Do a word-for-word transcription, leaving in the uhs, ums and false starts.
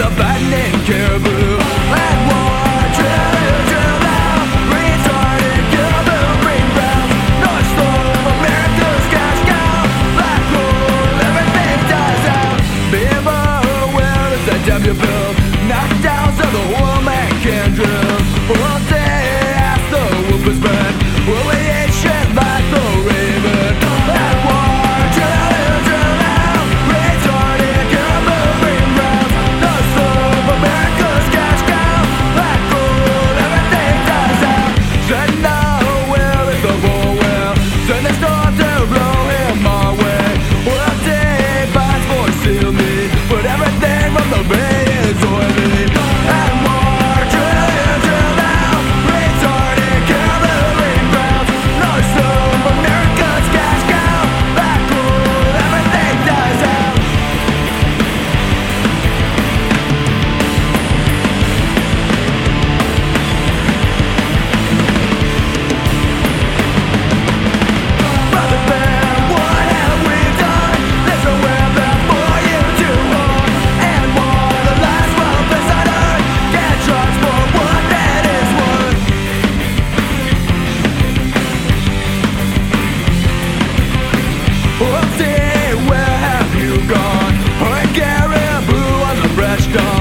the fattening caribou. And war, drill, drill now, retarded caribou, green brown, North Slope, America's cash cow, black hole, everything dies out. Beaver, where is that W build? Knockdowns of the woman can drill. All day as the wolf is bred, will we eat shit like the raven? At war, drill, drill now, retarded caribou, green brown, North Slope, America's cash cow, black gold, everything dies out. Said no, where is the bull whale? Send the storm to blow him my way. Well, day finds for seal me, but everything from the bay is oily. And more, drill, drill now, retarded caribou, green brown, North Slope, America's cash cow, black gold, everything dies out. Brother Bear, what have we done? There's nowhere left for you to run. And war, the last wild place on earth, can't charge for what that is worth. Oh, see, where have you gone? Or a caribou on the fresh dawn.